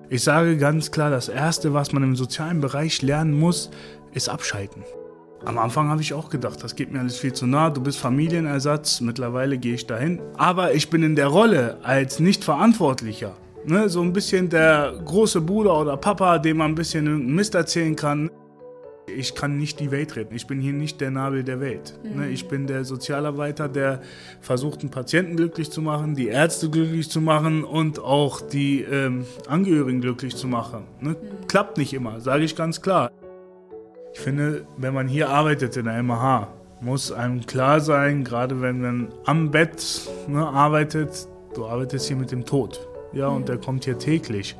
Ich sage ganz klar, das Erste, was man im sozialen Bereich lernen muss, ist abschalten. Am Anfang habe ich auch gedacht, das geht mir alles viel zu nah, du bist Familienersatz, mittlerweile gehe ich dahin. Aber ich bin in der Rolle als Nicht-Verantwortlicher, ne, so ein bisschen der große Bruder oder Papa, dem man ein bisschen Mist erzählen kann. Ich kann nicht die Welt retten, ich bin hier nicht der Nabel der Welt. Ne, ich bin der Sozialarbeiter, der versucht, einen Patienten glücklich zu machen, die Ärzte glücklich zu machen und auch die Angehörigen glücklich zu machen. Ne, klappt nicht immer, sage ich ganz klar. Ich finde, wenn man hier arbeitet in der MH, muss einem klar sein, gerade wenn man am Bett arbeitet, du arbeitest hier mit dem Tod. Ja, und der kommt hier täglich.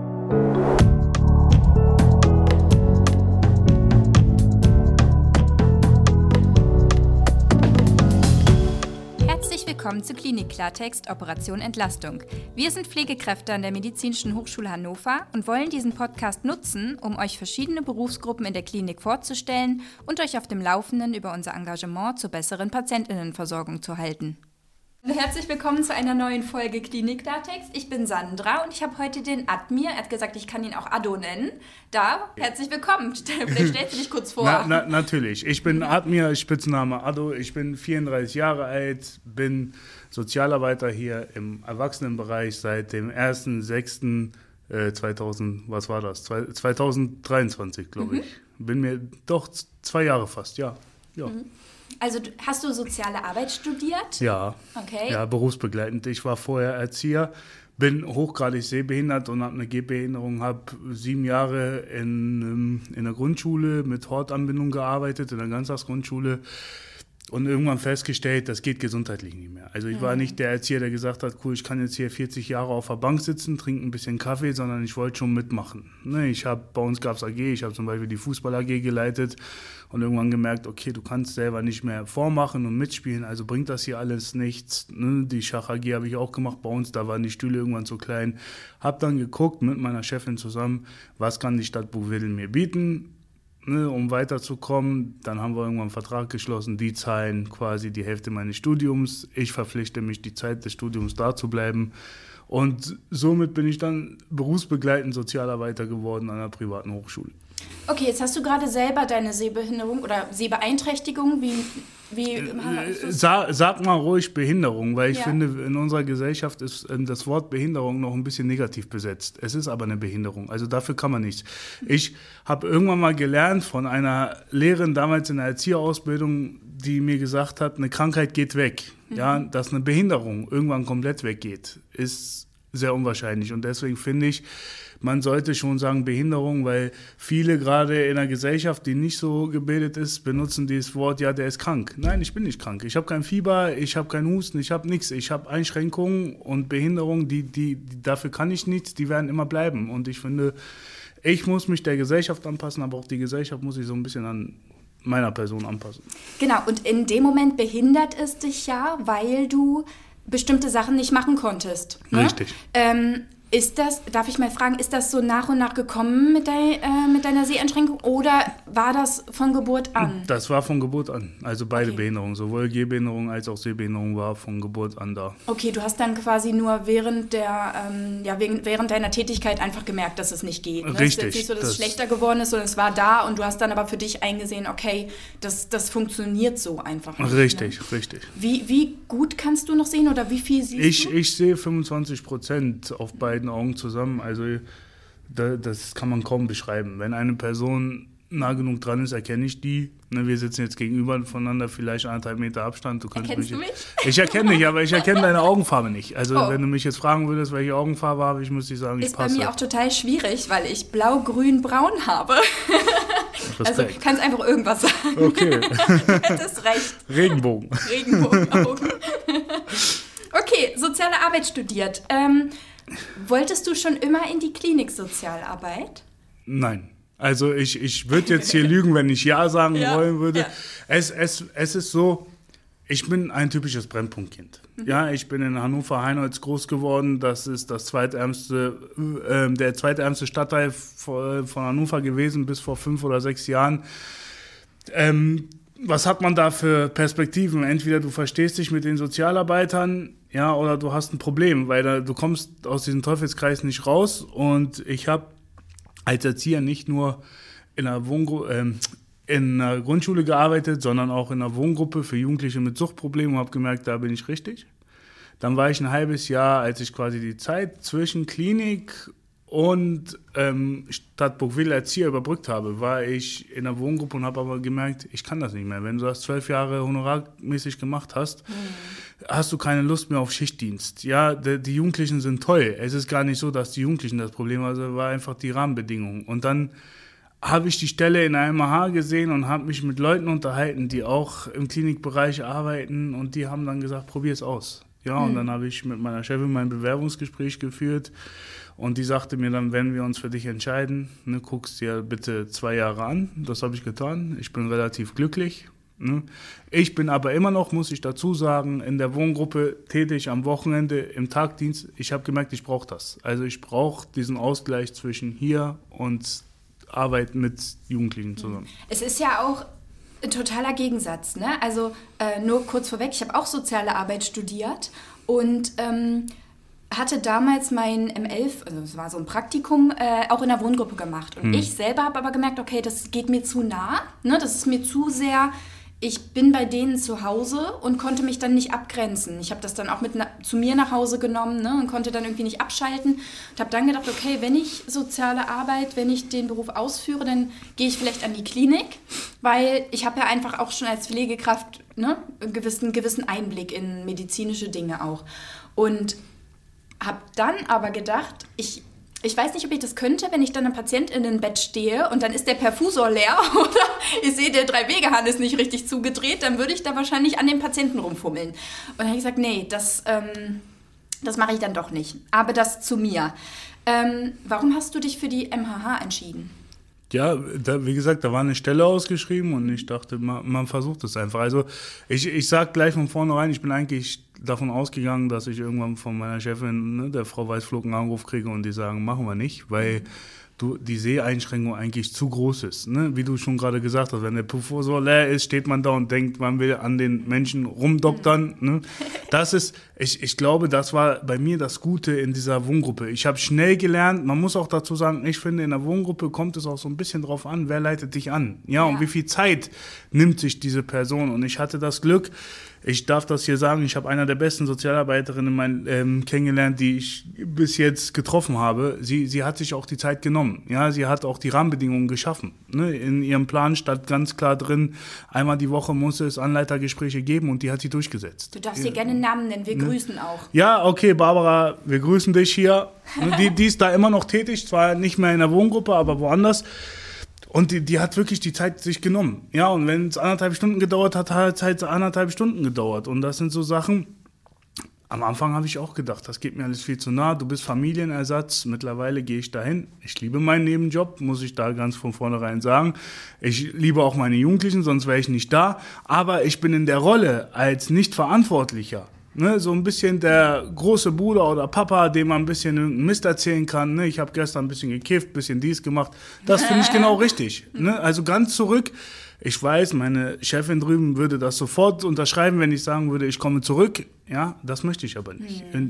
Willkommen zu Klinik Klartext Operation Entlastung. Wir sind Pflegekräfte an der Medizinischen Hochschule Hannover und wollen diesen Podcast nutzen, um euch verschiedene Berufsgruppen in der Klinik vorzustellen und euch auf dem Laufenden über unser Engagement zur besseren Patientinnenversorgung zu halten. Herzlich willkommen zu einer neuen Folge Klinik Klartext. Ich bin Sandra und ich habe heute den Admir, er hat gesagt, ich kann ihn auch Ado nennen, da. Herzlich willkommen. Vielleicht stellst du dich kurz vor. Natürlich. Ich bin Admir, Spitzname Ado. Ich bin 34 Jahre alt, bin Sozialarbeiter hier im Erwachsenenbereich seit dem 1.6.2023, glaube ich. Bin mir doch 2 Jahre fast, ja. Also hast du soziale Arbeit studiert? Ja, okay. Ja, berufsbegleitend. Ich war vorher Erzieher, bin hochgradig sehbehindert und habe eine Gehbehinderung, habe 7 Jahre in der Grundschule mit Hortanbindung gearbeitet, in der Ganztagsgrundschule und irgendwann festgestellt, das geht gesundheitlich nicht mehr. Also ich war nicht der Erzieher, der gesagt hat, cool, ich kann jetzt hier 40 Jahre auf der Bank sitzen, trinken ein bisschen Kaffee, sondern ich wollte schon mitmachen. Ne, bei uns gab es AG, ich habe zum Beispiel die Fußball-AG geleitet und irgendwann gemerkt, okay, du kannst selber nicht mehr vormachen und mitspielen, also bringt das hier alles nichts. Ne, die Schach-AG habe ich auch gemacht bei uns, da waren die Stühle irgendwann zu klein. Habe dann geguckt mit meiner Chefin zusammen, was kann die Stadt Buchwedel mir bieten, ne, um weiterzukommen. Dann haben wir irgendwann einen Vertrag geschlossen, die zahlen quasi die Hälfte meines Studiums. Ich verpflichte mich, die Zeit des Studiums da zu bleiben. Und somit bin ich dann berufsbegleitend Sozialarbeiter geworden an einer privaten Hochschule. Okay, jetzt hast du gerade selber deine Sehbehinderung oder Sehbeeinträchtigung. Sag mal ruhig Behinderung, weil ich finde, in unserer Gesellschaft ist das Wort Behinderung noch ein bisschen negativ besetzt. Es ist aber eine Behinderung, also dafür kann man nichts. Ich habe irgendwann mal gelernt von einer Lehrerin damals in der Erzieherausbildung, die mir gesagt hat, eine Krankheit geht weg. Ja, dass eine Behinderung irgendwann komplett weggeht, ist sehr unwahrscheinlich. Und deswegen finde ich, man sollte schon sagen Behinderung, weil viele gerade in einer Gesellschaft, die nicht so gebildet ist, benutzen dieses Wort, ja, der ist krank. Nein, ich bin nicht krank. Ich habe kein Fieber, ich habe keinen Husten, ich habe nichts. Ich habe Einschränkungen und Behinderungen, die dafür kann ich nichts, die werden immer bleiben. Und ich finde, ich muss mich der Gesellschaft anpassen, aber auch die Gesellschaft muss sich so ein bisschen an meiner Person anpassen. Genau, und in dem Moment behindert es dich ja, weil du bestimmte Sachen nicht machen konntest. Ne? Richtig. Darf ich mal fragen, ist das so nach und nach gekommen mit deiner Seheinschränkung oder war das von Geburt an? Das war von Geburt an, also beide Behinderungen, sowohl Gehbehinderung als auch Sehbehinderung war von Geburt an da. Okay, du hast dann quasi nur während deiner Tätigkeit einfach gemerkt, dass es nicht geht. Ne? Richtig. Es ist jetzt nicht so, dass es schlechter geworden ist, sondern es war da und du hast dann aber für dich eingesehen, okay, das funktioniert so einfach nicht. Richtig, ne? richtig. Wie gut kannst du noch sehen oder wie viel siehst du? Ich sehe 25% auf beiden Augen zusammen, also das kann man kaum beschreiben. Wenn eine Person nah genug dran ist, erkenne ich die. Ne, wir sitzen jetzt gegenüber voneinander, vielleicht 1,5 Meter Abstand. Erkennst du mich? Ich erkenne dich, aber ich erkenne deine Augenfarbe nicht. Also wenn du mich jetzt fragen würdest, welche Augenfarbe habe ich, müsste ich sagen, ich passe. Ist bei mir auch total schwierig, weil ich blau-grün-braun habe. Also du kannst einfach irgendwas sagen. Okay. Du hättest recht. Regenbogenaugen. Okay, soziale Arbeit studiert. Wolltest du schon immer in die Kliniksozialarbeit? Nein. Also ich würde jetzt hier lügen, wenn ich Ja sagen wollen würde. Ja. Es ist so, ich bin ein typisches Brennpunktkind. Ja, ich bin in Hannover-Heinholz groß geworden. Das ist der zweitärmste Stadtteil von Hannover gewesen bis vor 5 oder 6 Jahren. was hat man da für Perspektiven? Entweder du verstehst dich mit den Sozialarbeitern, ja, oder du hast ein Problem, weil du kommst aus diesem Teufelskreis nicht raus. Und ich habe als Erzieher nicht nur in einer Grundschule gearbeitet, sondern auch in einer Wohngruppe für Jugendliche mit Suchtproblemen und habe gemerkt, da bin ich richtig. Dann war ich ein halbes Jahr, als ich quasi die Zeit zwischen Klinik und Stadt Burgwedel Erzieher überbrückt habe, war ich in der Wohngruppe und habe aber gemerkt, ich kann das nicht mehr. Wenn du das 12 Jahre honorarmäßig gemacht hast, hast du keine Lust mehr auf Schichtdienst. Ja, die Jugendlichen sind toll. Es ist gar nicht so, dass die Jugendlichen das Problem waren, also war einfach die Rahmenbedingungen. Und dann habe ich die Stelle in einem MH gesehen und habe mich mit Leuten unterhalten, die auch im Klinikbereich arbeiten und die haben dann gesagt, probier es aus. Ja, und dann habe ich mit meiner Chefin mein Bewerbungsgespräch geführt und die sagte mir dann, wenn wir uns für dich entscheiden, ne, guckst dir bitte 2 Jahre an. Das habe ich getan. Ich bin relativ glücklich. Ne. Ich bin aber immer noch, muss ich dazu sagen, in der Wohngruppe tätig am Wochenende im Tagdienst. Ich habe gemerkt, ich brauche das. Also ich brauche diesen Ausgleich zwischen hier und Arbeit mit Jugendlichen zusammen. Es ist ja auch ein totaler Gegensatz, ne? Also nur kurz vorweg, ich habe auch soziale Arbeit studiert und hatte damals mein M11, also es war so ein Praktikum, auch in der Wohngruppe gemacht. Und ich selber habe aber gemerkt, okay, das geht mir zu nah, ne? Das ist mir zu sehr, ich bin bei denen zu Hause und konnte mich dann nicht abgrenzen. Ich habe das dann auch mit zu mir nach Hause genommen, ne? Und konnte dann irgendwie nicht abschalten und habe dann gedacht, okay, wenn ich soziale Arbeit, wenn ich den Beruf ausführe, dann gehe ich vielleicht an die Klinik, weil ich habe ja einfach auch schon als Pflegekraft, ne, einen gewissen Einblick in medizinische Dinge auch. Und habe dann aber gedacht, ich weiß nicht, ob ich das könnte, wenn ich dann am PatientInnenbett stehe und dann ist der Perfusor leer oder ich sehe, der 3-Wegehahn ist nicht richtig zugedreht, dann würde ich da wahrscheinlich an den Patienten rumfummeln. Und dann habe ich gesagt, nee, das mache ich dann doch nicht. Aber das zu mir. Warum hast du dich für die MHH entschieden? Ja, wie gesagt, da war eine Stelle ausgeschrieben und ich dachte, man versucht es einfach. Also ich sage gleich von vornherein, ich bin eigentlich davon ausgegangen, dass ich irgendwann von meiner Chefin, ne, der Frau Weißflug, einen Anruf kriege und die sagen, machen wir nicht, weil die Seheinschränkung eigentlich zu groß ist. Ne? Wie du schon gerade gesagt hast, wenn der Perfusor leer ist, steht man da und denkt, man will an den Menschen rumdoktern. Ne? Das ist, ich glaube, das war bei mir das Gute in dieser Wohngruppe. Ich habe schnell gelernt, man muss auch dazu sagen, ich finde, in der Wohngruppe kommt es auch so ein bisschen drauf an, wer leitet dich an. Ja, und wie viel Zeit nimmt sich diese Person. Und ich hatte das Glück, ich darf das hier sagen, ich habe einer der besten Sozialarbeiterinnen kennengelernt, die ich bis jetzt getroffen habe. Sie hat sich auch die Zeit genommen. Ja, sie hat auch die Rahmenbedingungen geschaffen. Ne? In ihrem Plan stand ganz klar drin, einmal die Woche muss es Anleitergespräche geben und die hat sie durchgesetzt. Du darfst dir gerne einen Namen nennen, wir grüßen auch. Ja, okay, Barbara, wir grüßen dich hier. Die ist da immer noch tätig, zwar nicht mehr in der Wohngruppe, aber woanders. Und die hat wirklich die Zeit sich genommen. Ja, und wenn es 1,5 Stunden gedauert hat, hat es halt 1,5 Stunden gedauert. Und das sind so Sachen, am Anfang habe ich auch gedacht, das geht mir alles viel zu nah. Du bist Familienersatz, mittlerweile gehe ich dahin. Ich liebe meinen Nebenjob, muss ich da ganz von vornherein sagen. Ich liebe auch meine Jugendlichen, sonst wäre ich nicht da. Aber ich bin in der Rolle als Nicht-Verantwortlicher. Ne, so ein bisschen der große Bruder oder Papa, dem man ein bisschen irgendeinen Mist erzählen kann. Ne, ich habe gestern ein bisschen gekifft, ein bisschen dies gemacht. Das finde ich genau richtig. Ne, also ganz zurück. Ich weiß, meine Chefin drüben würde das sofort unterschreiben, wenn ich sagen würde, ich komme zurück. Ja, das möchte ich aber nicht. Und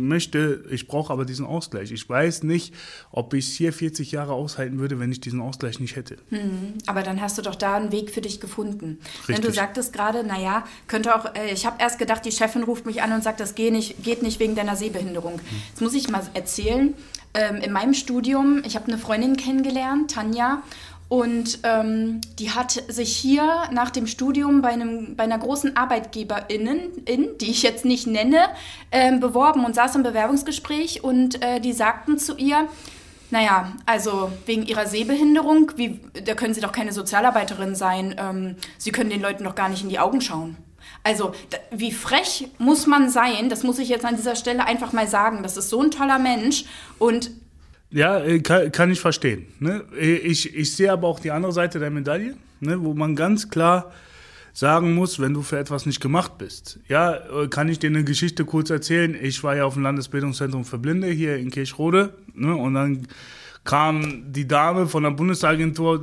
ich brauche aber diesen Ausgleich. Ich weiß nicht, ob ich es hier 40 Jahre aushalten würde, wenn ich diesen Ausgleich nicht hätte. Aber dann hast du doch da einen Weg für dich gefunden. Richtig. Denn du sagtest gerade, naja, könnte auch, ich habe erst gedacht, die Chefin ruft mich an und sagt, das geht nicht wegen deiner Sehbehinderung. Jetzt muss ich mal erzählen, in meinem Studium, ich habe eine Freundin kennengelernt, Tanja, und die hat sich hier nach dem Studium bei einer großen Arbeitgeberin, die ich jetzt nicht nenne, beworben und saß im Bewerbungsgespräch und die sagten zu ihr, naja, also wegen ihrer Sehbehinderung, da können Sie doch keine Sozialarbeiterin sein, Sie können den Leuten doch gar nicht in die Augen schauen. Also wie frech muss man sein, das muss ich jetzt an dieser Stelle einfach mal sagen, das ist so ein toller Mensch und ja, kann ich verstehen. Ne? Ich sehe aber auch die andere Seite der Medaille, ne? Wo man ganz klar sagen muss, wenn du für etwas nicht gemacht bist. Ja, kann ich dir eine Geschichte kurz erzählen? Ich war ja auf dem Landesbildungszentrum für Blinde hier in Kirchrode, ne? Und dann kam die Dame von der Bundesagentur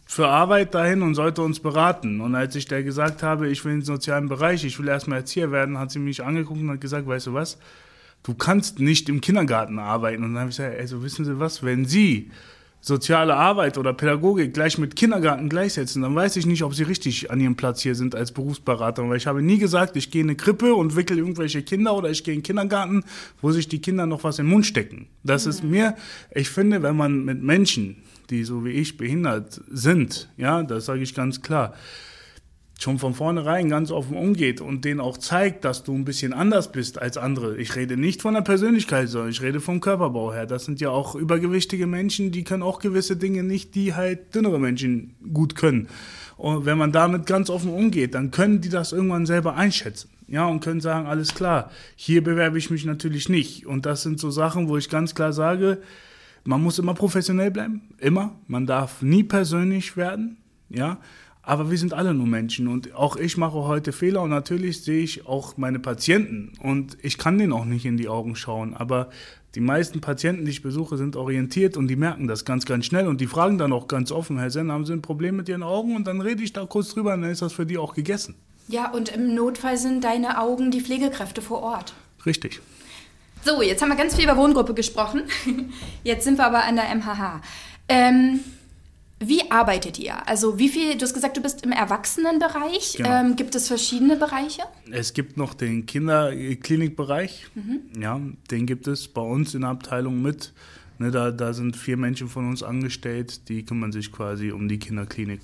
für Arbeit dahin und sollte uns beraten. Und als ich der gesagt habe, ich will in den sozialen Bereich, ich will erstmal Erzieher werden, hat sie mich angeguckt und hat gesagt, weißt du was, du kannst nicht im Kindergarten arbeiten. Und dann habe ich gesagt, also wissen Sie was, wenn Sie soziale Arbeit oder Pädagogik gleich mit Kindergarten gleichsetzen, dann weiß ich nicht, ob Sie richtig an Ihrem Platz hier sind als Berufsberater. Weil ich habe nie gesagt, ich gehe in eine Krippe und wickel irgendwelche Kinder oder ich gehe in den Kindergarten, wo sich die Kinder noch was in den Mund stecken. Das ist mir, ich finde, wenn man mit Menschen, die so wie ich behindert sind, ja, das sage ich ganz klar, schon von vornherein ganz offen umgeht und denen auch zeigt, dass du ein bisschen anders bist als andere. Ich rede nicht von der Persönlichkeit, sondern ich rede vom Körperbau her. Das sind ja auch übergewichtige Menschen, die können auch gewisse Dinge nicht, die halt dünnere Menschen gut können. Und wenn man damit ganz offen umgeht, dann können die das irgendwann selber einschätzen. Ja, und können sagen, alles klar, hier bewerbe ich mich natürlich nicht. Und das sind so Sachen, wo ich ganz klar sage, man muss immer professionell bleiben, immer. Man darf nie persönlich werden, ja. Aber wir sind alle nur Menschen und auch ich mache heute Fehler und natürlich sehe ich auch meine Patienten und ich kann denen auch nicht in die Augen schauen. Aber die meisten Patienten, die ich besuche, sind orientiert und die merken das ganz, ganz schnell und die fragen dann auch ganz offen, Herr Senn, haben Sie ein Problem mit Ihren Augen? Und dann rede ich da kurz drüber und dann ist das für die auch gegessen. Ja, und im Notfall sind deine Augen die Pflegekräfte vor Ort. Richtig. So, jetzt haben wir ganz viel über Wohngruppe gesprochen. Jetzt sind wir aber an der MHH. Wie arbeitet ihr? Also wie viel, du hast gesagt, du bist im Erwachsenenbereich. Genau. Gibt es verschiedene Bereiche? Es gibt noch den Kinderklinikbereich. Ja, den gibt es bei uns in der Abteilung mit. Ne, da sind 4 Menschen von uns angestellt, die kümmern sich quasi um die Kinderklinik.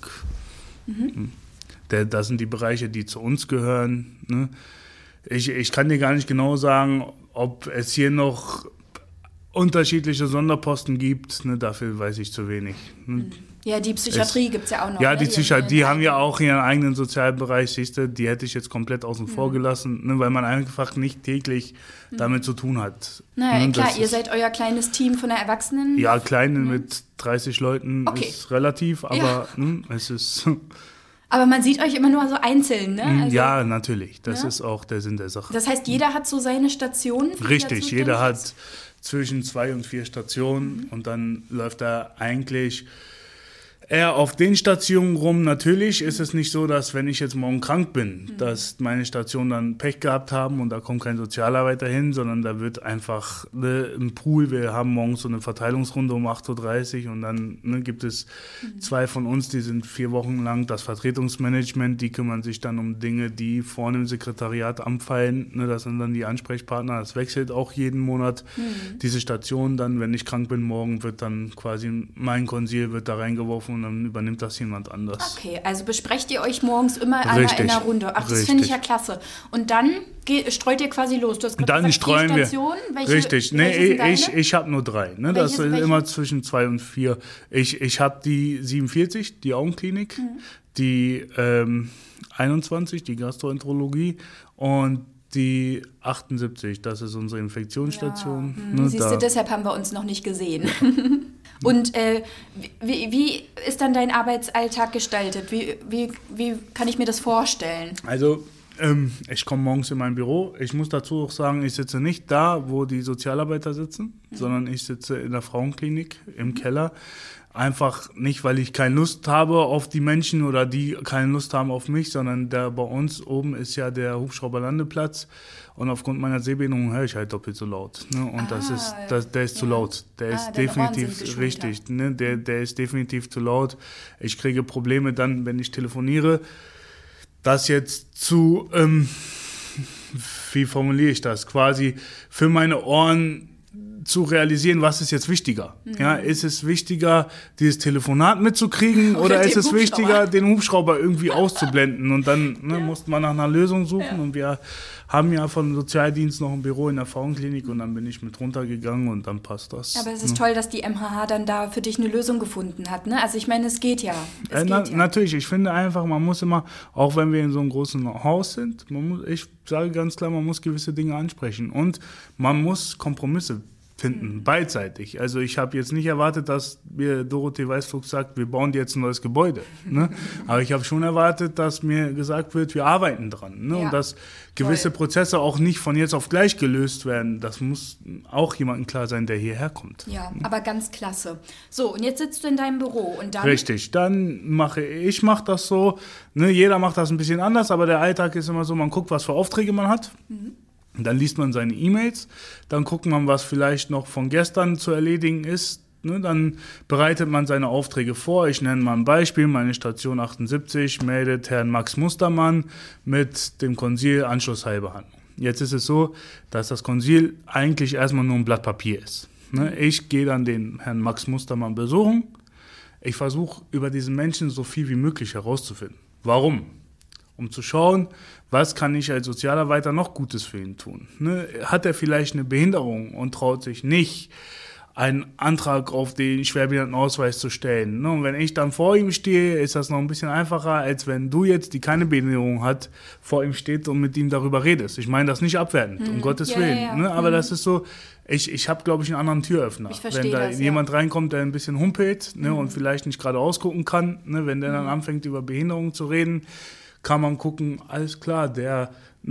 Das sind die Bereiche, die zu uns gehören. Ne? Ich kann dir gar nicht genau sagen, ob es hier noch unterschiedliche Sonderposten gibt. Ne? Dafür weiß ich zu wenig. Ne? Ja, die Psychiatrie gibt es ja auch noch. Ja, ne? die haben ja auch ihren eigenen Sozialbereich, siehst du, die hätte ich jetzt komplett außen vor gelassen, ne, weil man einfach nicht täglich damit zu tun hat. Naja, klar, ihr seid euer kleines Team von der Erwachsenen. Ja, klein mit 30 Leuten ist relativ, aber es ist... Aber man sieht euch immer nur so einzeln, ne? Also, ja, natürlich, das ist auch der Sinn der Sache. Das heißt, jeder hat so seine Stationen? Richtig, jeder hat zwischen 2 und 4 Stationen und dann läuft er eigentlich eher auf den Stationen rum. Natürlich ist es nicht so, dass wenn ich jetzt morgen krank bin, dass meine Stationen dann Pech gehabt haben und da kommt kein Sozialarbeiter hin, sondern da wird einfach im Pool, wir haben morgens so eine Verteilungsrunde um 8.30 Uhr und dann gibt es 2 von uns, die sind 4 Wochen lang das Vertretungsmanagement, die kümmern sich dann um Dinge, die vorne im Sekretariat anfallen. Das sind dann die Ansprechpartner, das wechselt auch jeden Monat. Diese Station dann, wenn ich krank bin, morgen wird dann quasi mein Konsil wird da reingeworfen und dann übernimmt das jemand anders. Okay, also besprecht ihr euch morgens immer in einer Runde. Ach, das finde ich ja klasse. Und dann streut ihr quasi los. Du hast dann gesagt, streuen 4 Stationen. Richtig. Ich habe nur 3. Ne? Das ist immer zwischen 2 und 4. Ich habe die 47, die Augenklinik, die 21, die Gastroenterologie und die 78, das ist unsere Infektionsstation. Ja. Ne, siehst du, deshalb haben wir uns noch nicht gesehen. Und wie ist dann dein Arbeitsalltag gestaltet? Wie kann ich mir das vorstellen? Also ich komme morgens in mein Büro. Ich muss dazu auch sagen, ich sitze nicht da, wo die Sozialarbeiter sitzen, sondern ich sitze in der Frauenklinik im Keller. Einfach nicht, weil ich keine Lust habe auf die Menschen oder die keine Lust haben auf mich, sondern bei uns oben ist ja der Hubschrauberlandeplatz und aufgrund meiner Sehbehinderung höre ich halt doppelt so laut. Ne? Und der ist zu laut. Der ist definitiv richtig. Ne? Der ist definitiv zu laut. Ich kriege Probleme dann, wenn ich telefoniere. Das jetzt zu, wie formuliere ich das? Quasi für meine Ohren zu realisieren, was ist jetzt wichtiger? Ja, ist es wichtiger, dieses Telefonat mitzukriegen oder ist es wichtiger, den Hubschrauber irgendwie auszublenden? Und dann musste man nach einer Lösung suchen und wir haben ja vom Sozialdienst noch ein Büro in der Frauenklinik und dann bin ich mit runtergegangen und dann passt das. Aber es ist toll, dass die MHH dann da für dich eine Lösung gefunden hat, ne? Also ich meine, es geht ja. Natürlich, ich finde einfach, man muss immer, auch wenn wir in so einem großen Haus sind, ich sage ganz klar, man muss gewisse Dinge ansprechen und man muss Kompromisse finden, beidseitig. Also ich habe jetzt nicht erwartet, dass mir Dorothee Weißfuchs sagt, wir bauen jetzt ein neues Gebäude. Ne? Aber ich habe schon erwartet, dass mir gesagt wird, wir arbeiten dran. Ne? Und dass gewisse Prozesse auch nicht von jetzt auf gleich gelöst werden. Das muss auch jemandem klar sein, der hierher kommt. Ja, aber ganz klasse. So, und jetzt sitzt du in deinem Büro und dann... Richtig, dann mache das so. Ne? Jeder macht das ein bisschen anders, aber der Alltag ist immer so, man guckt, was für Aufträge man hat. Dann liest man seine E-Mails, dann guckt man, was vielleicht noch von gestern zu erledigen ist. Ne, dann bereitet man seine Aufträge vor. Ich nenne mal ein Beispiel. Meine Station 78 meldet Herrn Max Mustermann mit dem Konsil Anschlussheilbehandlung. Jetzt ist es so, dass das Konsil eigentlich erstmal nur ein Blatt Papier ist. Ne, ich gehe dann den Herrn Max Mustermann besuchen. Ich versuche über diesen Menschen so viel wie möglich herauszufinden. Warum? Um zu schauen, was kann ich als Sozialarbeiter noch Gutes für ihn tun. Ne? Hat er vielleicht eine Behinderung und traut sich nicht, einen Antrag auf den Schwerbehindertenausweis zu stellen. Ne? Und wenn ich dann vor ihm stehe, ist das noch ein bisschen einfacher, als wenn du jetzt, die keine Behinderung hat, vor ihm steht und mit ihm darüber redest. Ich meine das nicht abwertend, um Gottes Willen. Ja. Ne? Aber das ist so, ich habe, glaube ich, einen anderen Türöffner. Wenn da jemand reinkommt, der ein bisschen humpelt, ne, und vielleicht nicht gerade ausgucken kann, ne, wenn der dann anfängt, über Behinderung zu reden, kann man gucken, alles klar, der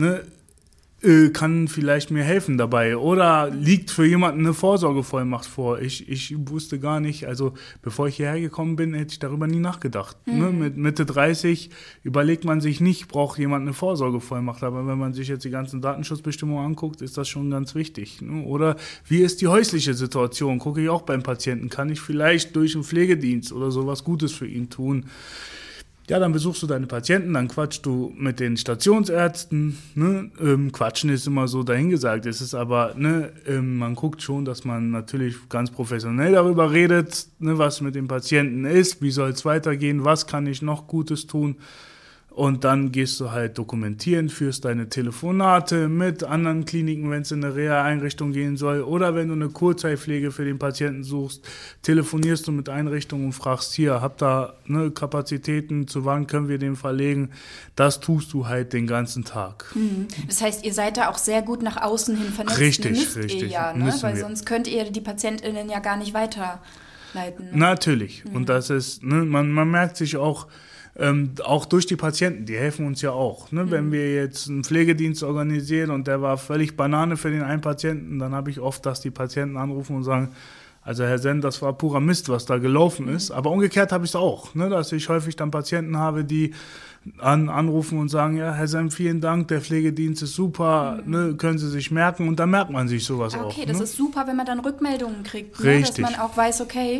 kann vielleicht mir helfen dabei. Oder liegt für jemanden eine Vorsorgevollmacht vor. Ich wusste gar nicht, also bevor ich hierher gekommen bin, hätte ich darüber nie nachgedacht. Ne? Mit Mitte 30 überlegt man sich nicht, braucht jemand eine Vorsorgevollmacht. Aber wenn man sich jetzt die ganzen Datenschutzbestimmungen anguckt, ist das schon ganz wichtig. Ne? Oder wie ist die häusliche Situation? Gucke ich auch beim Patienten. Kann ich vielleicht durch einen Pflegedienst oder so was Gutes für ihn tun? Ja, dann besuchst du deine Patienten, dann quatschst du mit den Stationsärzten. Ne? Quatschen ist immer so dahingesagt. Es ist aber, man guckt schon, dass man natürlich ganz professionell darüber redet, ne, was mit dem Patienten ist, wie soll es weitergehen, was kann ich noch Gutes tun. Und dann gehst du halt dokumentieren, führst deine Telefonate mit anderen Kliniken, wenn es in eine Reha-Einrichtung gehen soll. Oder wenn du eine Kurzzeitpflege für den Patienten suchst, telefonierst du mit Einrichtungen und fragst, hier, habt ihr Kapazitäten, zu wann können wir den verlegen? Das tust du halt den ganzen Tag. Das heißt, ihr seid da auch sehr gut nach außen hin vernetzt. Richtig. Ihr ja, ne? Weil sonst könnt ihr die PatientInnen ja gar nicht weiterleiten. Ne? Natürlich. Und das ist, man merkt sich auch durch die Patienten, die helfen uns ja auch. Ne? Wenn wir jetzt einen Pflegedienst organisieren und der war völlig Banane für den einen Patienten, dann habe ich oft, dass die Patienten anrufen und sagen, also Herr Senn, das war purer Mist, was da gelaufen ist. Aber umgekehrt habe ich es auch, ne? Dass ich häufig dann Patienten habe, die anrufen und sagen, ja, Herr Senn, vielen Dank, der Pflegedienst ist super, ne? Können Sie sich merken, und dann merkt man sich sowas auch. Okay, das ist super, wenn man dann Rückmeldungen kriegt, ne? Richtig. Dass man auch weiß, okay,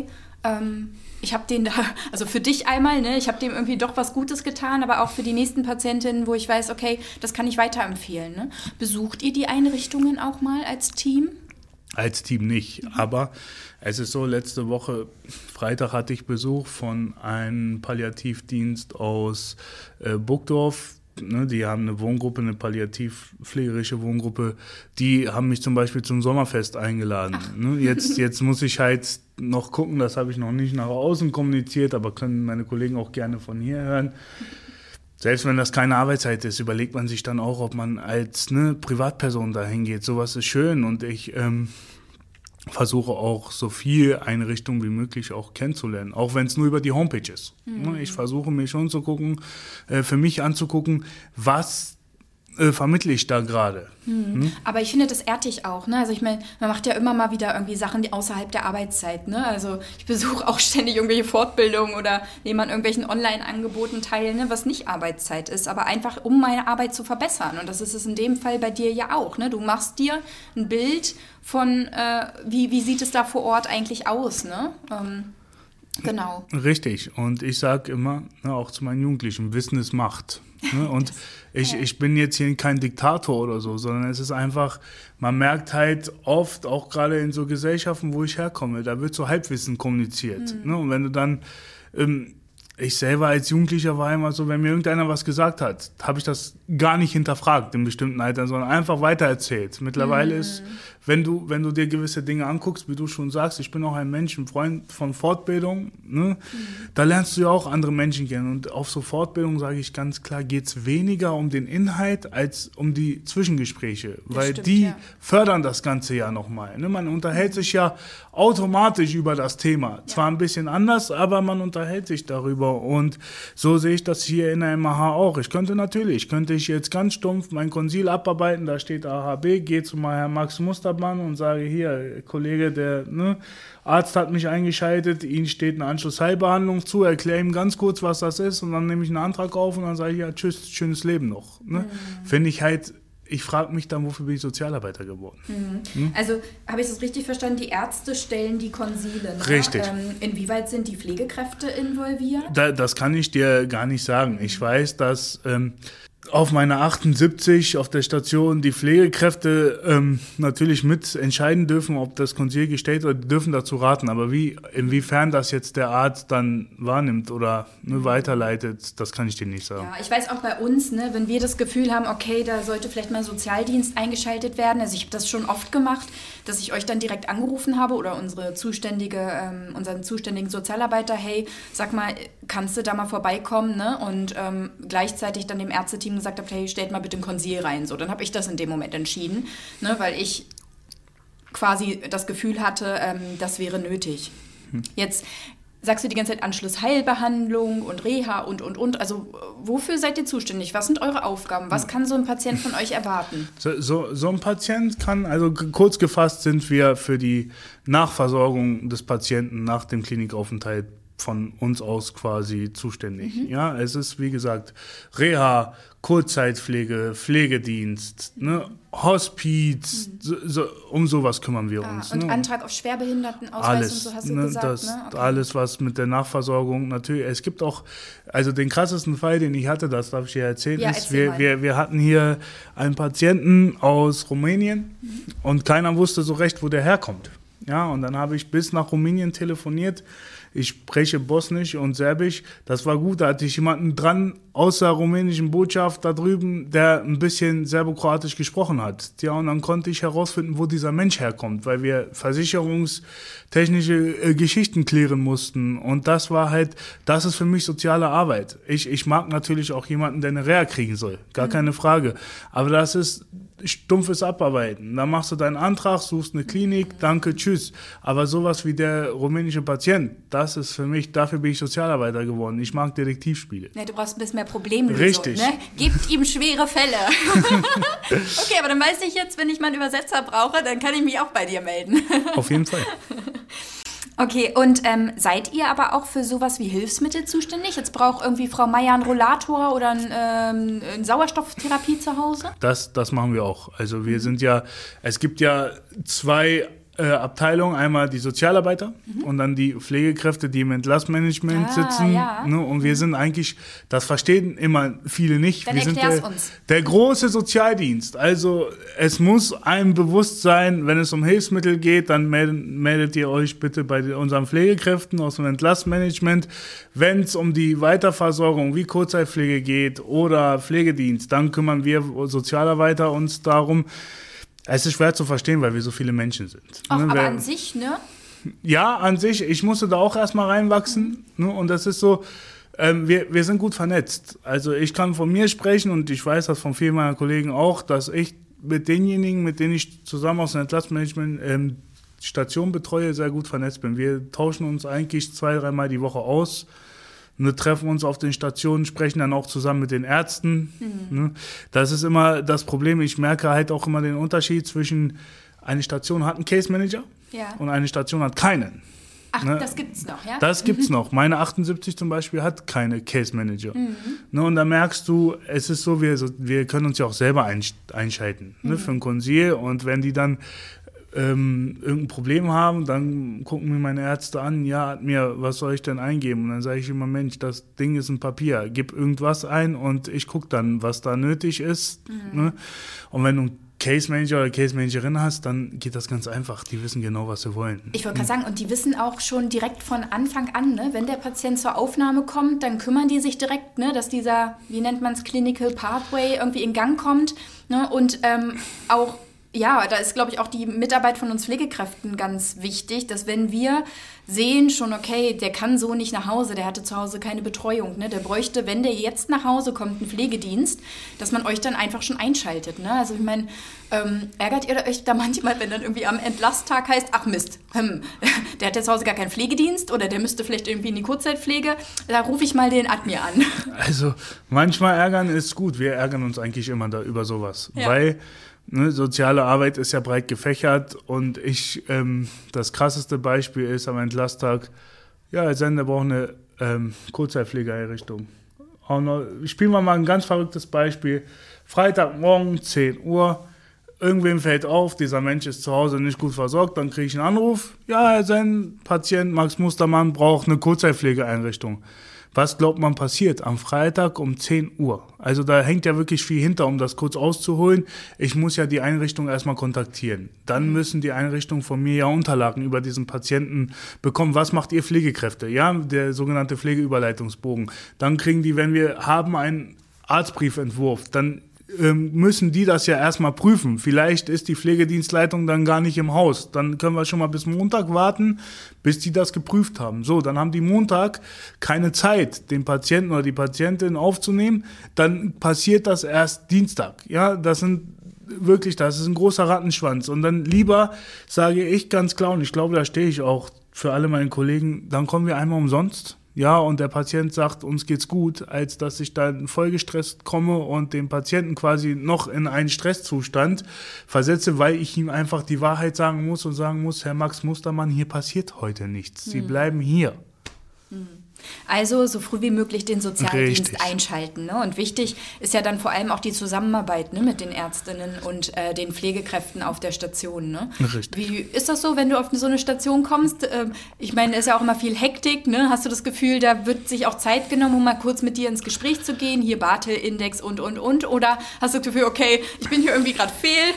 ich habe den da, also für dich einmal, ne, ich habe dem irgendwie doch was Gutes getan, aber auch für die nächsten Patientinnen, wo ich weiß, okay, das kann ich weiterempfehlen. Ne? Besucht ihr die Einrichtungen auch mal als Team? Als Team nicht, aber es ist so, letzte Woche, Freitag, hatte ich Besuch von einem Palliativdienst aus Burgdorf. Ne, die haben eine Wohngruppe, eine palliativpflegerische Wohngruppe, die haben mich zum Beispiel zum Sommerfest eingeladen. Ne, jetzt muss ich halt noch gucken, das habe ich noch nicht nach außen kommuniziert, aber können meine Kollegen auch gerne von hier hören. Selbst wenn das keine Arbeitszeit ist, überlegt man sich dann auch, ob man als Privatperson dahin geht. Sowas ist schön, und ich versuche auch so viel Einrichtungen wie möglich auch kennenzulernen, auch wenn es nur über die Homepage ist. Ich versuche mir schon zu gucken, für mich anzugucken, was vermittle ich da gerade. Aber ich finde, das ehrt dich auch. Ne? Also ich meine, man macht ja immer mal wieder irgendwie Sachen, die außerhalb der Arbeitszeit. Ne? Also ich besuche auch ständig irgendwelche Fortbildungen oder nehme an irgendwelchen Online-Angeboten teil, ne? Was nicht Arbeitszeit ist, aber einfach, um meine Arbeit zu verbessern. Und das ist es in dem Fall bei dir ja auch. Ne? Du machst dir ein Bild von, wie sieht es da vor Ort eigentlich aus, ne? Genau. Richtig. Und ich sage immer, auch zu meinen Jugendlichen, Wissen ist Macht. Ne? Und ich bin jetzt hier kein Diktator oder so, sondern es ist einfach, man merkt halt oft, auch gerade in so Gesellschaften, wo ich herkomme, da wird so Halbwissen kommuniziert. Ne? Und wenn du dann ich selber als Jugendlicher war immer so, wenn mir irgendeiner was gesagt hat, habe ich das gar nicht hinterfragt in bestimmten Altern, sondern einfach weitererzählt. Mittlerweile ist, wenn du dir gewisse Dinge anguckst, wie du schon sagst, ich bin auch ein Mensch, ein Freund von Fortbildung, ne? Da lernst du ja auch andere Menschen kennen. Und auf so Fortbildung, sage ich ganz klar, geht es weniger um den Inhalt als um die Zwischengespräche, weil stimmt, die ja. fördern das Ganze ja nochmal. Ne? Man unterhält sich ja automatisch über das Thema. Zwar ein bisschen anders, aber man unterhält sich darüber. Und so sehe ich das hier in der MH auch. Könnte ich jetzt ganz stumpf mein Konsil abarbeiten, da steht AHB, gehe zu Herrn Max Mustermann und sage, hier, Kollege, der Arzt hat mich eingeschaltet, Ihnen steht eine Anschlussheilbehandlung zu, erkläre ihm ganz kurz, was das ist und dann nehme ich einen Antrag auf und dann sage ich, ja, tschüss, schönes Leben noch. Ne? Finde ich halt, ich frage mich dann, wofür bin ich Sozialarbeiter geworden? Also habe ich das richtig verstanden, die Ärzte stellen die Konsile, ne? Richtig. Inwieweit sind die Pflegekräfte involviert? Das kann ich dir gar nicht sagen. Ich weiß, dass auf meiner 78 auf der Station die Pflegekräfte natürlich mit entscheiden dürfen, ob das Konsil gestellt wird, die dürfen dazu raten. Aber inwiefern das jetzt der Arzt dann wahrnimmt oder weiterleitet, das kann ich dir nicht sagen. Ja, ich weiß auch bei uns, ne, wenn wir das Gefühl haben, okay, da sollte vielleicht mal Sozialdienst eingeschaltet werden. Also ich habe das schon oft gemacht, dass ich euch dann direkt angerufen habe oder unseren zuständigen Sozialarbeiter, hey, sag mal, kannst du da mal vorbeikommen? Ne? Und gleichzeitig dann dem Ärzteteam gesagt habe, hey, stellt mal bitte ein Konsil rein. So, dann habe ich das in dem Moment entschieden, ne, weil ich quasi das Gefühl hatte, das wäre nötig. Jetzt sagst du die ganze Zeit Anschlussheilbehandlung und Reha und. Also wofür seid ihr zuständig? Was sind eure Aufgaben? Was kann so ein Patient von euch erwarten? So ein Patient kann, also kurz gefasst sind wir für die Nachversorgung des Patienten nach dem Klinikaufenthalt von uns aus quasi zuständig. Ja, es ist, wie gesagt, Reha, Kurzzeitpflege, Pflegedienst, ne, Hospiz, um sowas kümmern wir uns. Und ne? Antrag auf Schwerbehindertenausweis Alles, und so hast du gesagt, ne? Okay. Alles, was mit der Nachversorgung, natürlich, es gibt auch, also den krassesten Fall, den ich hatte, das darf ich dir erzählen, ist, wir hatten hier einen Patienten aus Rumänien und keiner wusste so recht, wo der herkommt. Ja, und dann habe ich bis nach Rumänien telefoniert. Ich spreche Bosnisch und Serbisch. Das war gut, da hatte ich jemanden dran aus der rumänischen Botschaft da drüben, der ein bisschen serbokroatisch gesprochen hat. Ja, und dann konnte ich herausfinden, wo dieser Mensch herkommt, weil wir versicherungstechnische Geschichten klären mussten. Und das ist für mich soziale Arbeit. Ich mag natürlich auch jemanden, der eine Reha kriegen soll, gar keine Frage. Aber das ist stumpfes Abarbeiten. Dann machst du deinen Antrag, suchst eine Klinik, danke, tschüss. Aber sowas wie der rumänische Patient, das ist für mich, dafür bin ich Sozialarbeiter geworden. Ich mag Detektivspiele. Ja, du brauchst ein bisschen mehr Problemlösung. Richtig. Ne? Gebt ihm schwere Fälle. Okay, aber dann weiß ich jetzt, wenn ich mal einen Übersetzer brauche, dann kann ich mich auch bei dir melden. Auf jeden Fall. Okay, und seid ihr aber auch für sowas wie Hilfsmittel zuständig? Jetzt braucht irgendwie Frau Meier einen Rollator oder eine Sauerstofftherapie zu Hause? Das machen wir auch. Also es gibt ja zwei Abteilung, einmal die Sozialarbeiter und dann die Pflegekräfte, die im Entlassmanagement sitzen. Ja. Ne, und wir sind eigentlich, das verstehen immer viele nicht, Dann wir sind uns. der große Sozialdienst. Also es muss einem bewusst sein, wenn es um Hilfsmittel geht, dann meldet ihr euch bitte bei unseren Pflegekräften aus dem Entlassmanagement. Wenn es um die Weiterversorgung wie Kurzzeitpflege geht oder Pflegedienst, dann kümmern wir Sozialarbeiter uns darum. Es ist schwer zu verstehen, weil wir so viele Menschen sind. Auch, aber an sich, ne? Ja, an sich. Ich musste da auch erstmal reinwachsen. Ne? Und das ist so, wir sind gut vernetzt. Also ich kann von mir sprechen und ich weiß das von vielen meiner Kollegen auch, dass ich mit denjenigen, mit denen ich zusammen aus dem Entlassmanagement Station betreue, sehr gut vernetzt bin. Wir tauschen uns eigentlich 2-3 Mal die Woche aus. Wir treffen uns auf den Stationen, sprechen dann auch zusammen mit den Ärzten. Ne? Das ist immer das Problem. Ich merke halt auch immer den Unterschied zwischen, eine Station hat einen Case Manager und eine Station hat keinen. Ach, ne? Das gibt's noch, ja? Das gibt's noch. Meine 78 zum Beispiel hat keine Case Manager. Ne? Und da merkst du, es ist so, wir können uns ja auch selber einschalten ne? Für ein Konsil. Und wenn die dann irgendein Problem haben, dann gucken mir meine Ärzte an, ja, was soll ich denn eingeben? Und dann sage ich immer, Mensch, das Ding ist ein Papier, gib irgendwas ein und ich gucke dann, was da nötig ist. Ne? Und wenn du Case Manager oder Case Managerin hast, dann geht das ganz einfach. Die wissen genau, was sie wollen. Ich wollte gerade sagen, und die wissen auch schon direkt von Anfang an, ne? Wenn der Patient zur Aufnahme kommt, dann kümmern die sich direkt, ne? Dass dieser, wie nennt man es, Clinical Pathway irgendwie in Gang kommt. Ne? Und auch, ja, da ist, glaube ich, auch die Mitarbeit von uns Pflegekräften ganz wichtig, dass wenn wir sehen schon, okay, der kann so nicht nach Hause, der hatte zu Hause keine Betreuung, ne? Der bräuchte, wenn der jetzt nach Hause kommt, einen Pflegedienst, dass man euch dann einfach schon einschaltet. Ne? Also ich meine, ärgert ihr euch da manchmal, wenn dann irgendwie am Entlasttag heißt, ach Mist, der hat jetzt zu Hause gar keinen Pflegedienst oder der müsste vielleicht irgendwie in die Kurzzeitpflege, da rufe ich mal den Admir an. Also manchmal ärgern ist gut, wir ärgern uns eigentlich immer da über sowas, weil soziale Arbeit ist ja breit gefächert und das krasseste Beispiel ist am Entlasttag, ja, Herr Sender braucht eine Kurzzeitpflegeeinrichtung. Spielen wir mal ein ganz verrücktes Beispiel. Freitagmorgen, 10 Uhr, irgendwem fällt auf, dieser Mensch ist zu Hause nicht gut versorgt, dann kriege ich einen Anruf, ja, sein Patient Max Mustermann braucht eine Kurzzeitpflegeeinrichtung. Was glaubt man passiert am Freitag um 10 Uhr? Also da hängt ja wirklich viel hinter, um das kurz auszuholen. Ich muss ja die Einrichtung erstmal kontaktieren. Dann müssen die Einrichtungen von mir ja Unterlagen über diesen Patienten bekommen. Was macht ihr Pflegekräfte? Ja, der sogenannte Pflegeüberleitungsbogen. Dann kriegen die, wenn wir haben, einen Arztbriefentwurf, dann müssen die das ja erstmal prüfen. Vielleicht ist die Pflegedienstleitung dann gar nicht im Haus. Dann können wir schon mal bis Montag warten, bis die das geprüft haben. So, dann haben die Montag keine Zeit, den Patienten oder die Patientin aufzunehmen. Dann passiert das erst Dienstag. Ja, das ist ein großer Rattenschwanz. Und dann lieber sage ich ganz klar, und ich glaube, da stehe ich auch für alle meine Kollegen, dann kommen wir einmal umsonst. Ja, und der Patient sagt, uns geht's gut, als dass ich dann voll gestresst komme und den Patienten quasi noch in einen Stresszustand versetze, weil ich ihm einfach die Wahrheit sagen muss und sagen muss, Herr Max Mustermann, hier passiert heute nichts. Sie bleiben hier. Also so früh wie möglich den Sozialdienst einschalten. Ne? Und wichtig ist ja dann vor allem auch die Zusammenarbeit, ne, mit den Ärztinnen und den Pflegekräften auf der Station. Ne? Richtig. Wie ist das so, wenn du auf so eine Station kommst? Ich meine, es ist ja auch immer viel Hektik. Ne? Hast du das Gefühl, da wird sich auch Zeit genommen, um mal kurz mit dir ins Gespräch zu gehen? Hier Bartel-Index und? Oder hast du das Gefühl, okay, ich bin hier irgendwie gerade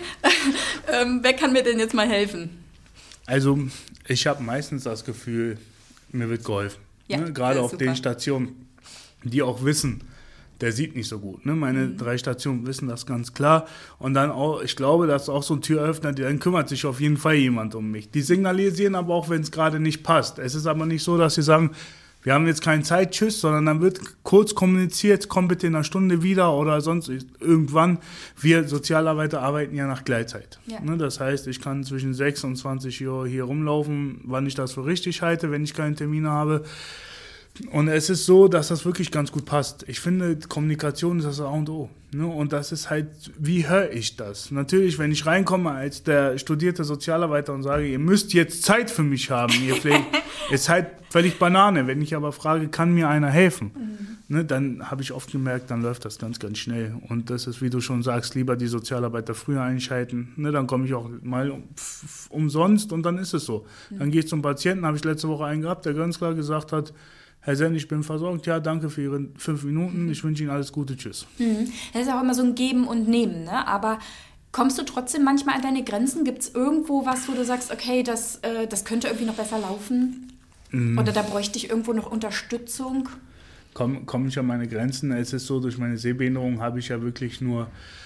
fehl. Wer kann mir denn jetzt mal helfen? Also ich habe meistens das Gefühl, mir wird geholfen. Ja, ne, gerade auf den Stationen, die auch wissen, der sieht nicht so gut. Ne? Meine 3 Stationen wissen das ganz klar. Und dann auch, ich glaube, das ist auch so ein Türöffner, dann kümmert sich auf jeden Fall jemand um mich. Die signalisieren aber auch, wenn es gerade nicht passt. Es ist aber nicht so, dass sie sagen, wir haben jetzt keine Zeit, tschüss, sondern dann wird kurz kommuniziert, komm bitte in einer Stunde wieder oder sonst irgendwann. Wir Sozialarbeiter arbeiten ja nach Gleitzeit. Ja. Ne? Das heißt, ich kann zwischen 6 und 20 Uhr hier rumlaufen, wann ich das für richtig halte, wenn ich keine Termine habe. Und es ist so, dass das wirklich ganz gut passt. Ich finde, Kommunikation ist das A und O. Ne? Und das ist halt, wie höre ich das? Natürlich, wenn ich reinkomme als der studierte Sozialarbeiter und sage, ihr müsst jetzt Zeit für mich haben, ihr Pflege, ist halt völlig Banane. Wenn ich aber frage, kann mir einer helfen? Ne, dann habe ich oft gemerkt, dann läuft das ganz, ganz schnell. Und das ist, wie du schon sagst, lieber die Sozialarbeiter früher einschalten. Ne, dann komme ich auch mal umsonst und dann ist es so. Dann gehe ich zum Patienten, habe ich letzte Woche einen gehabt, der ganz klar gesagt hat, Herr Senn, ich bin versorgt. Ja, danke für Ihre 5 Minuten. Ich wünsche Ihnen alles Gute. Tschüss. Das ist auch immer so ein Geben und Nehmen, ne? Aber kommst du trotzdem manchmal an deine Grenzen? Gibt es irgendwo was, wo du sagst, okay, das könnte irgendwie noch besser laufen? Oder da bräuchte ich irgendwo noch Unterstützung? Komme ich an meine Grenzen? Es ist so, durch meine Sehbehinderung habe ich ja wirklich nur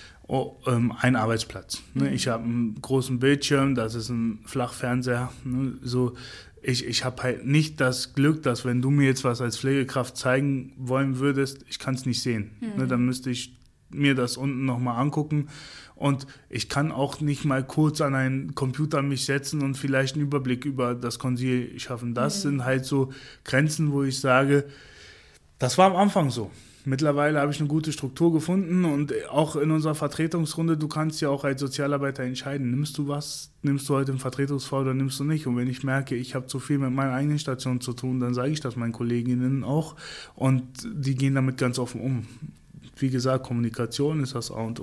einen Arbeitsplatz. Ne? Ich habe einen großen Bildschirm, das ist ein Flachfernseher. Ne? So, ich habe halt nicht das Glück, dass wenn du mir jetzt was als Pflegekraft zeigen wollen würdest, ich kann es nicht sehen. Ne, dann müsste ich mir das unten nochmal angucken und ich kann auch nicht mal kurz an einen Computer mich setzen und vielleicht einen Überblick über das Konsil schaffen. Das sind halt so Grenzen, wo ich sage, das war am Anfang so. Mittlerweile habe ich eine gute Struktur gefunden und auch in unserer Vertretungsrunde, du kannst ja auch als Sozialarbeiter entscheiden, nimmst du heute einen Vertretungsfall oder nimmst du nicht? Und wenn ich merke, ich habe zu viel mit meiner eigenen Station zu tun, dann sage ich das meinen Kolleginnen auch und die gehen damit ganz offen um. Wie gesagt, Kommunikation ist das A und O.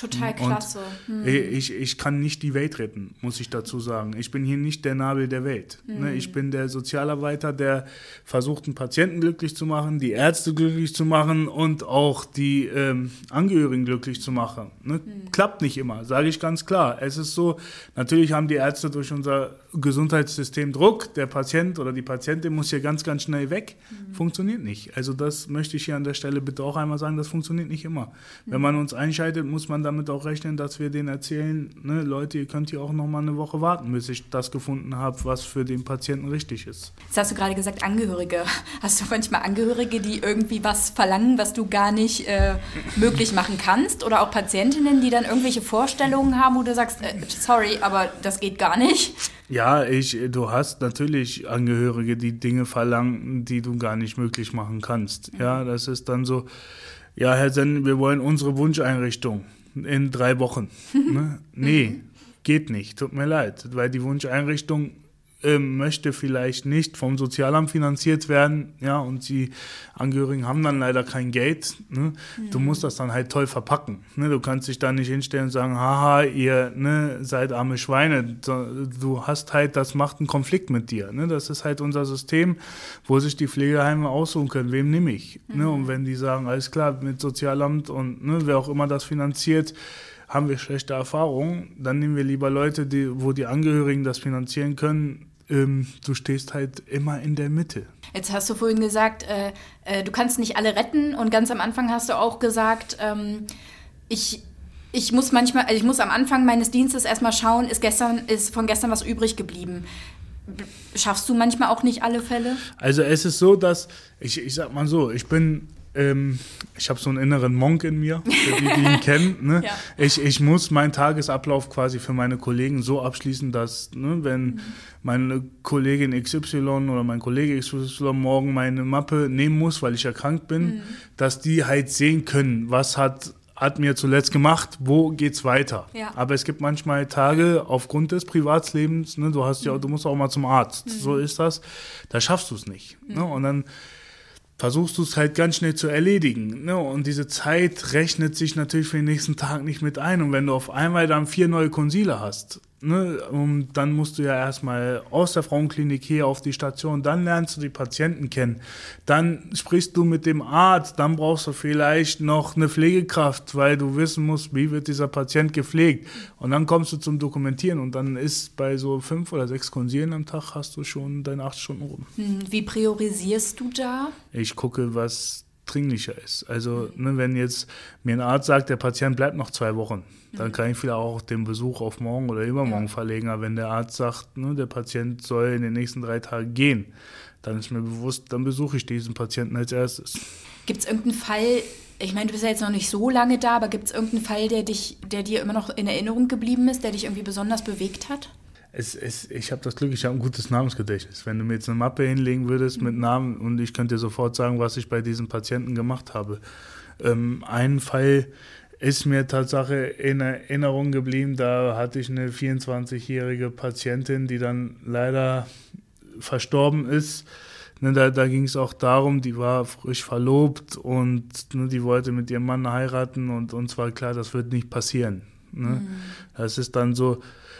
Total klasse. Ich kann nicht die Welt retten, muss ich dazu sagen. Ich bin hier nicht der Nabel der Welt. Ich bin der Sozialarbeiter, der versucht, einen Patienten glücklich zu machen, die Ärzte glücklich zu machen und auch die Angehörigen glücklich zu machen. Klappt nicht immer, sage ich ganz klar. Es ist so, natürlich haben die Ärzte durch unser Gesundheitssystem Druck. Der Patient oder die Patientin muss hier ganz, ganz schnell weg. Funktioniert nicht. Also das möchte ich hier an der Stelle bitte auch einmal sagen, das funktioniert nicht immer. Wenn man uns einschaltet, muss man damit auch rechnen, dass wir denen erzählen, ne, Leute, ihr könnt hier auch noch mal eine Woche warten, bis ich das gefunden habe, was für den Patienten richtig ist. Jetzt hast du gerade gesagt, Angehörige. Hast du manchmal Angehörige, die irgendwie was verlangen, was du gar nicht möglich machen kannst? Oder auch Patientinnen, die dann irgendwelche Vorstellungen haben, wo du sagst, sorry, aber das geht gar nicht? Ja, du hast natürlich Angehörige, die Dinge verlangen, die du gar nicht möglich machen kannst. Ja, das ist dann so, ja, Herr Senn, wir wollen unsere Wunscheinrichtung in 3 Wochen. Ne? Nee, geht nicht, tut mir leid, weil die Wunscheinrichtung möchte vielleicht nicht vom Sozialamt finanziert werden, ja, und die Angehörigen haben dann leider kein Geld, ne? Du musst das dann halt toll verpacken, ne? Du kannst dich da nicht hinstellen und sagen, haha, ihr, ne, seid arme Schweine, du hast halt, das macht einen Konflikt mit dir, ne? Das ist halt unser System, wo sich die Pflegeheime aussuchen können, wem nehme ich, ne? Und wenn die sagen, alles klar, mit Sozialamt und ne, wer auch immer das finanziert, haben wir schlechte Erfahrungen, dann nehmen wir lieber Leute, wo die Angehörigen das finanzieren können. Du stehst halt immer in der Mitte. Jetzt hast du vorhin gesagt, du kannst nicht alle retten und ganz am Anfang hast du auch gesagt, ich muss am Anfang meines Dienstes erstmal schauen, ist von gestern was übrig geblieben. Schaffst du manchmal auch nicht alle Fälle? Also es ist so, dass, ich sag mal so, ich habe so einen inneren Monk in mir, für die ihn kennen. Ne? Ja. Ich muss meinen Tagesablauf quasi für meine Kollegen so abschließen, dass, ne, wenn meine Kollegin XY oder mein Kollege XY morgen meine Mappe nehmen muss, weil ich erkrankt bin, dass die halt sehen können, was hat mir zuletzt gemacht, wo geht's weiter. Ja. Aber es gibt manchmal Tage aufgrund des Privatslebens, ne, du musst auch mal zum Arzt, so ist das, da schaffst du es nicht. Ne? Und dann versuchst du es halt ganz schnell zu erledigen. Ne? Und diese Zeit rechnet sich natürlich für den nächsten Tag nicht mit ein. Und wenn du auf einmal dann 4 neue Konsile hast, ne, dann musst du ja erstmal aus der Frauenklinik hier auf die Station, dann lernst du die Patienten kennen, dann sprichst du mit dem Arzt, dann brauchst du vielleicht noch eine Pflegekraft, weil du wissen musst, wie wird dieser Patient gepflegt. Und dann kommst du zum Dokumentieren und dann ist bei so 5 oder 6 Konsilen am Tag hast du schon deine 8 Stunden rum. Wie priorisierst du da? Ich gucke, was dringlicher ist. Also, ne, wenn jetzt mir ein Arzt sagt, der Patient bleibt noch 2 Wochen, dann kann ich vielleicht auch den Besuch auf morgen oder übermorgen verlegen. Aber wenn der Arzt sagt, ne, der Patient soll in den nächsten 3 Tagen gehen, dann ist mir bewusst, dann besuche ich diesen Patienten als erstes. Gibt es irgendeinen Fall, ich meine, du bist ja jetzt noch nicht so lange da, aber gibt es irgendeinen Fall, der dir immer noch in Erinnerung geblieben ist, der dich irgendwie besonders bewegt hat? Ich habe das Glück, ich habe ein gutes Namensgedächtnis. Wenn du mir jetzt eine Mappe hinlegen würdest mit Namen und ich könnte dir sofort sagen, was ich bei diesem Patienten gemacht habe. Ein Fall ist mir Tatsache in Erinnerung geblieben, da hatte ich eine 24-jährige Patientin, die dann leider verstorben ist. Ne, da ging es auch darum, die war frisch verlobt und ne, die wollte mit ihrem Mann heiraten und uns war klar, das wird nicht passieren. Ne? Das ist dann so.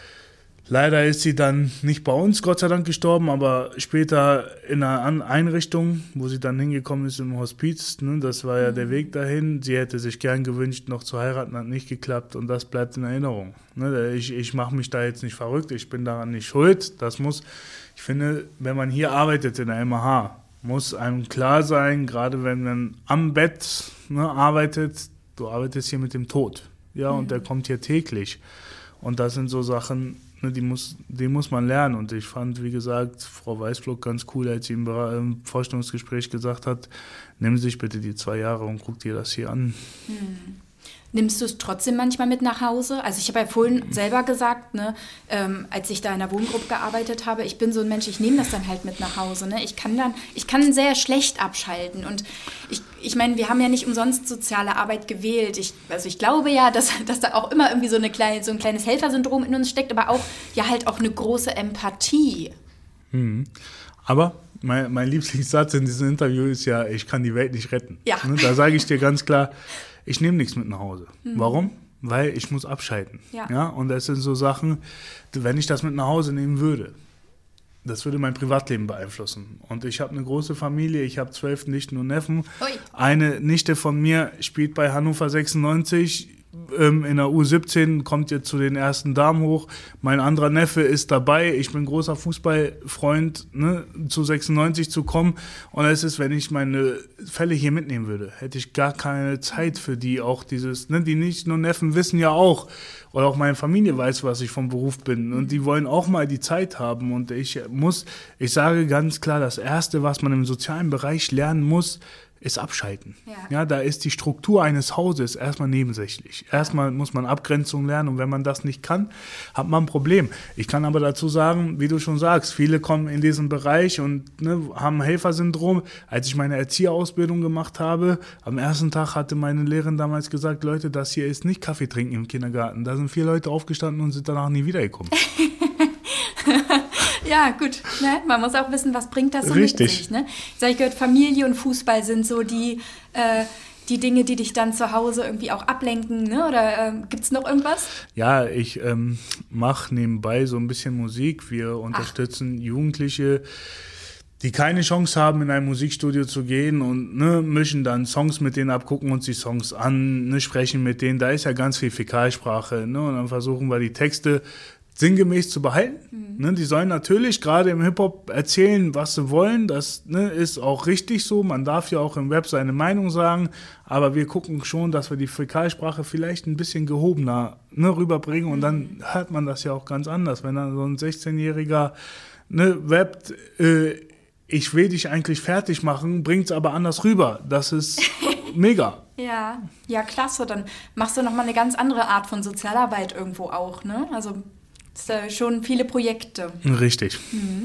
Leider ist sie dann nicht bei uns, Gott sei Dank, gestorben, aber später in einer Einrichtung, wo sie dann hingekommen ist im Hospiz, ne, das war ja der Weg dahin. Sie hätte sich gern gewünscht, noch zu heiraten, hat nicht geklappt und das bleibt in Erinnerung. Ne, ich mache mich da jetzt nicht verrückt, ich bin daran nicht schuld. Ich finde, wenn man hier arbeitet in der MH, muss einem klar sein, gerade wenn man am Bett arbeitet, du arbeitest hier mit dem Tod, ja, und der kommt hier täglich. Und das sind so Sachen, die muss man lernen. Und ich fand, wie gesagt, Frau Weißflog ganz cool, als sie im Vorstellungsgespräch gesagt hat, nehmen Sie sich bitte die 2 Jahre und guck dir das hier an. Nimmst du es trotzdem manchmal mit nach Hause? Also ich habe ja vorhin selber gesagt, ne, als ich da in der Wohngruppe gearbeitet habe, ich bin so ein Mensch, ich nehme das dann halt mit nach Hause. Ne? Ich kann sehr schlecht abschalten. Und ich meine, wir haben ja nicht umsonst soziale Arbeit gewählt. Ich glaube ja, dass da auch immer irgendwie so ein kleines Helfersyndrom in uns steckt, aber auch ja halt auch eine große Empathie. Aber mein Lieblingssatz in diesem Interview ist ja, ich kann die Welt nicht retten. Ja. Da sage ich dir ganz klar, ich nehme nichts mit nach Hause. Warum? weil ich muss abschalten. Ja. Und das sind so Sachen, wenn ich das mit nach Hause nehmen würde, das würde mein Privatleben beeinflussen. Und ich habe eine große Familie, ich habe 12 Nichten und Neffen. Ui. Eine Nichte von mir spielt bei Hannover 96, in der U17, kommt jetzt zu den ersten Damen hoch. Mein anderer Neffe ist dabei. Ich bin großer Fußballfreund, ne, zu 96 zu kommen. Und es ist, wenn ich meine Fälle hier mitnehmen würde, hätte ich gar keine Zeit für die. Auch dieses, ne, die Nichten und Neffen wissen ja auch, oder auch meine Familie weiß, was ich vom Beruf bin. Und die wollen auch mal die Zeit haben. Und ich sage ganz klar, das Erste, was man im sozialen Bereich lernen muss, ist abschalten. Ja, da ist die Struktur eines Hauses erstmal nebensächlich. Erstmal muss man Abgrenzung lernen und wenn man das nicht kann, hat man ein Problem. Ich kann aber dazu sagen, wie du schon sagst, viele kommen in diesen Bereich und haben Helfersyndrom. Als ich meine Erzieherausbildung gemacht habe, am ersten Tag hatte meine Lehrerin damals gesagt, Leute, das hier ist nicht Kaffee trinken im Kindergarten. Da sind 4 Leute aufgestanden und sind danach nie wiedergekommen. Ja, gut. Ne? Man muss auch wissen, was bringt das so Richtig. mit sich. Ne? Ich habe gehört, Familie und Fußball sind so die Dinge, die dich dann zu Hause irgendwie auch ablenken. Ne? Oder gibt es noch irgendwas? Ja, ich mache nebenbei so ein bisschen Musik. Wir unterstützen Jugendliche, die keine Chance haben, in ein Musikstudio zu gehen und mischen dann Songs mit denen ab, gucken uns die Songs an, sprechen mit denen. Da ist ja ganz viel Fäkalsprache. Und dann versuchen wir die Texte sinngemäß zu behalten. Die sollen natürlich gerade im Hip-Hop erzählen, was sie wollen. Das ist auch richtig so. Man darf ja auch im Rap seine Meinung sagen. Aber wir gucken schon, dass wir die Fäkalsprache vielleicht ein bisschen gehobener rüberbringen. Und dann hört man das ja auch ganz anders. Wenn dann so ein 16-Jähriger rappt, ich will dich eigentlich fertig machen, bringt es aber anders rüber. Das ist mega. Ja, klasse. Dann machst du nochmal eine ganz andere Art von Sozialarbeit irgendwo auch, ne? Also das sind schon viele Projekte. Richtig.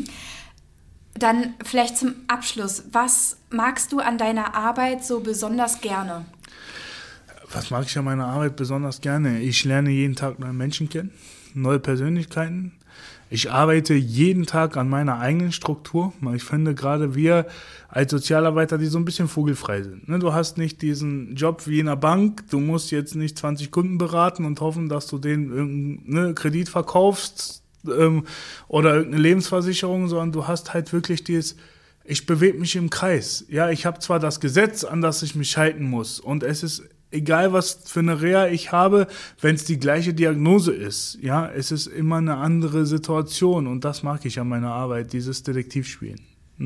Dann vielleicht zum Abschluss. Was magst du an deiner Arbeit so besonders gerne? Was mag ich an meiner Arbeit besonders gerne? Ich lerne jeden Tag neue Menschen kennen, neue Persönlichkeiten. Ich arbeite jeden Tag an meiner eigenen Struktur. Ich finde gerade wir als Sozialarbeiter, die so ein bisschen vogelfrei sind. Du hast nicht diesen Job wie in der Bank. Du musst jetzt nicht 20 Kunden beraten und hoffen, dass du denen irgendeinen Kredit verkaufst oder irgendeine Lebensversicherung, sondern du hast halt wirklich ich bewege mich im Kreis. Ja, ich habe zwar das Gesetz, an das ich mich halten muss und es ist egal, was für eine Reha ich habe, wenn es die gleiche Diagnose ist, ja, es ist immer eine andere Situation und das mag ich an meiner Arbeit, dieses Detektivspielen.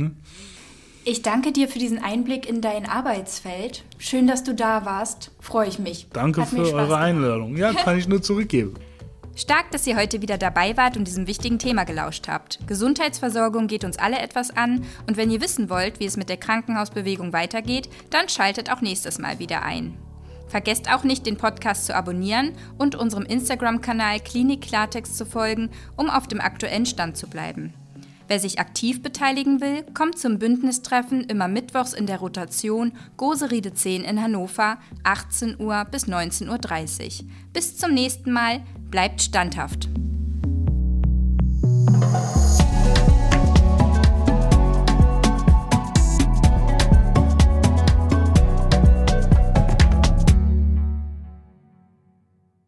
Ich danke dir für diesen Einblick in dein Arbeitsfeld. Schön, dass du da warst. Freue ich mich. Danke für eure Einladung. Ja, kann ich nur zurückgeben. Stark, dass ihr heute wieder dabei wart und diesem wichtigen Thema gelauscht habt. Gesundheitsversorgung geht uns alle etwas an und wenn ihr wissen wollt, wie es mit der Krankenhausbewegung weitergeht, dann schaltet auch nächstes Mal wieder ein. Vergesst auch nicht, den Podcast zu abonnieren und unserem Instagram-Kanal Klinik Klartext zu folgen, um auf dem aktuellen Stand zu bleiben. Wer sich aktiv beteiligen will, kommt zum Bündnistreffen immer mittwochs in der Rotation Goseriede 10 in Hannover, 18 Uhr bis 19.30 Uhr. Bis zum nächsten Mal, bleibt standhaft.